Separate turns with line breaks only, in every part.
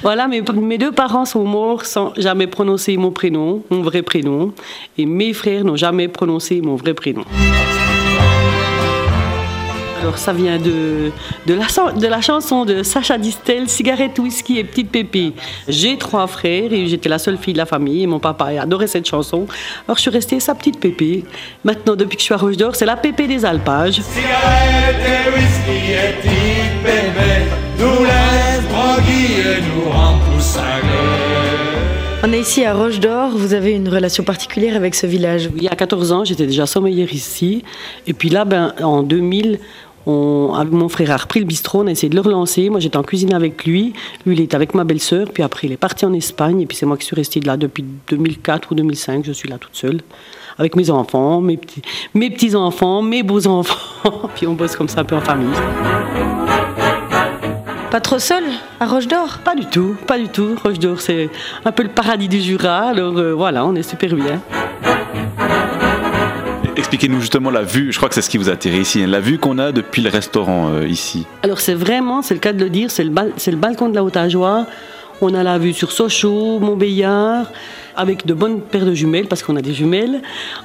Voilà, mes deux parents sont morts sans jamais prononcer mon prénom, mon vrai prénom. Et mes frères n'ont jamais prononcé mon vrai prénom. Alors ça vient de la chanson de Sacha Distel, Cigarette, whisky et petite pépé. J'ai 3 frères et j'étais la seule fille de la famille et mon papa adorait cette chanson. Alors je suis restée sa petite pépé. Maintenant, depuis que je suis à Roche d'Or, c'est la pépé des alpages.
Cigarette et whisky et petite pépé nous laisse groggy et nous rend tous cinglés.
On est ici à Roche d'Or, vous avez une relation particulière avec ce village.
Il y a 14 ans, j'étais déjà sommelière ici. Et puis là, en 2000, avec mon frère a repris le bistrot, on a essayé de le relancer. Moi, j'étais en cuisine avec lui. Lui, il était avec ma belle-sœur. Puis après, il est parti en Espagne. Et puis c'est moi qui suis restée là depuis 2004 ou 2005. Je suis là toute seule. Avec mes enfants, mes petits-enfants, mes beaux-enfants. Puis on bosse comme ça un peu en famille.
Pas trop seul à Roche d'Or?
Pas du tout, pas du tout. Roche d'Or, c'est un peu le paradis du Jura. Alors voilà, on est super bien.
Expliquez-nous justement la vue, je crois que c'est ce qui vous a attiré ici, la vue qu'on a depuis le restaurant ici.
Alors c'est le cas de le dire, c'est le balcon de la Haute-Ajoie. On a la vue sur Sochaux, Montbéliard, avec de bonnes paires de jumelles, parce qu'on a des jumelles.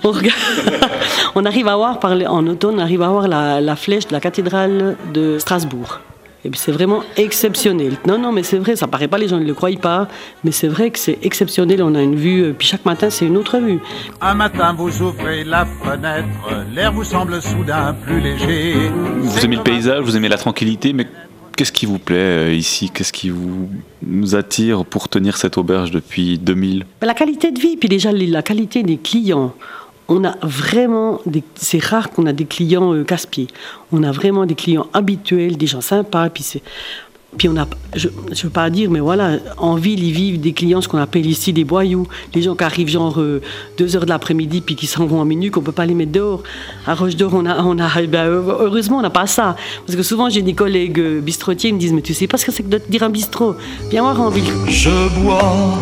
On arrive à voir, en automne, on arrive à voir la flèche de la cathédrale de Strasbourg. Et puis c'est vraiment exceptionnel. Non, mais c'est vrai, ça paraît pas, les gens ne le croient pas, mais c'est vrai que c'est exceptionnel. On a une vue, puis chaque matin, c'est une autre vue.
Un matin, vous ouvrez la fenêtre, l'air vous semble soudain plus léger.
Vous aimez le paysage, vous aimez la tranquillité, mais qu'est-ce qui vous plaît ici? Qu'est-ce qui nous attire pour tenir cette auberge depuis 2000?
La qualité de vie, puis déjà la qualité des clients. On a vraiment, c'est rare qu'on a des clients casse-pieds. On a vraiment des clients habituels, des gens sympas. Puis on a, je veux pas dire, mais voilà, en ville, ils vivent des clients, ce qu'on appelle ici des boyaux. Les gens qui arrivent genre 2h de l'après-midi, puis qui s'en vont en minute, qu'on peut pas les mettre dehors. À Roche d'Or, heureusement, on n'a pas ça. Parce que souvent, j'ai des collègues bistrotiers, ils me disent, mais tu sais pas ce que c'est que de te dire un bistrot. Viens voir en ville.
Je bois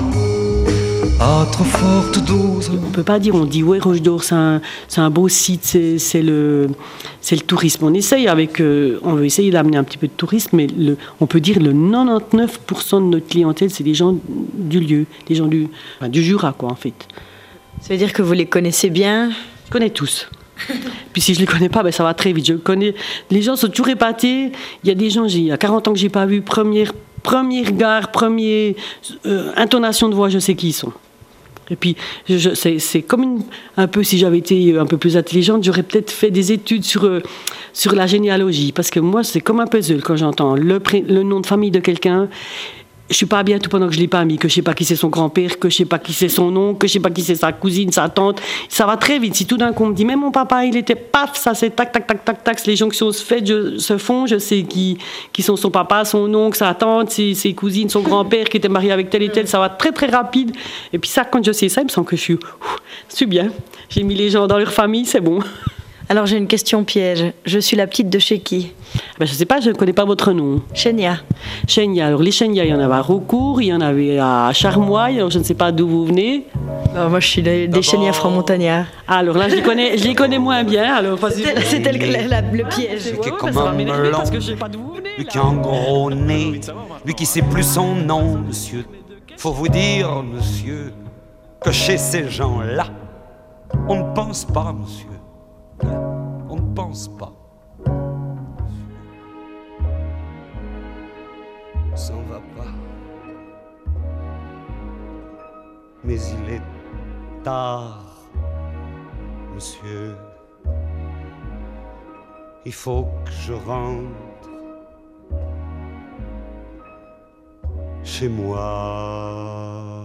à trop forte dose.
On peut pas dire, on dit ouais, Roche d'Or, c'est un beau site, c'est le tourisme. On veut essayer d'amener un petit peu de tourisme, mais on peut dire le 99% de notre clientèle, c'est des gens du lieu, des gens du Jura, quoi, en fait.
Ça veut dire que vous les connaissez bien?
Je connais tous. Puis si je les connais pas, ça va très vite. Je connais. Les gens sont toujours épatés. Il y a des gens, il y a 40 ans que j'ai pas vu, première regard, intonation de voix, je sais qui ils sont. Et puis, c'est comme un peu, si j'avais été un peu plus intelligente, j'aurais peut-être fait des études sur la généalogie. Parce que moi, c'est comme un puzzle quand j'entends le nom de famille de quelqu'un. Je suis pas bien tout pendant que je l'ai pas mis, que je sais pas qui c'est son grand-père, que je sais pas qui c'est son oncle, que je sais pas qui c'est sa cousine, sa tante. Ça va très vite. Si tout d'un coup on me dit, mais mon papa, il était paf, ça c'est tac, tac, tac, tac, tac. Les jonctions se font, je sais qui sont son papa, son oncle, sa tante, ses cousines, son grand-père qui était marié avec tel et tel. Ça va très très rapide. Et puis ça, quand je sais ça, il me semble que je suis bien. J'ai mis les gens dans leur famille, c'est bon.
Alors j'ai une question piège. Je suis la petite de chez qui?
Je sais pas, je ne connais pas votre nom.
Chenia.
Chenia. Alors les Chenia, il y en avait à Raucourt, il y en avait à Charmoy. Alors je ne sais pas d'où vous venez.
Alors, moi je suis des Chenia franc-montagnards.
Alors là, je les connais moins bien. Alors
c'était le piège.
Lui qui est comme un melon,
parce que je sais pas d'où vous venez.
lui qui a un gros nez, lui qui sait plus son nom, monsieur. Faut vous dire, monsieur, que chez ces gens-là, on ne pense pas, monsieur. On ne pense pas. On s'en va pas. Mais il est tard, monsieur. Il faut que je rentre chez moi.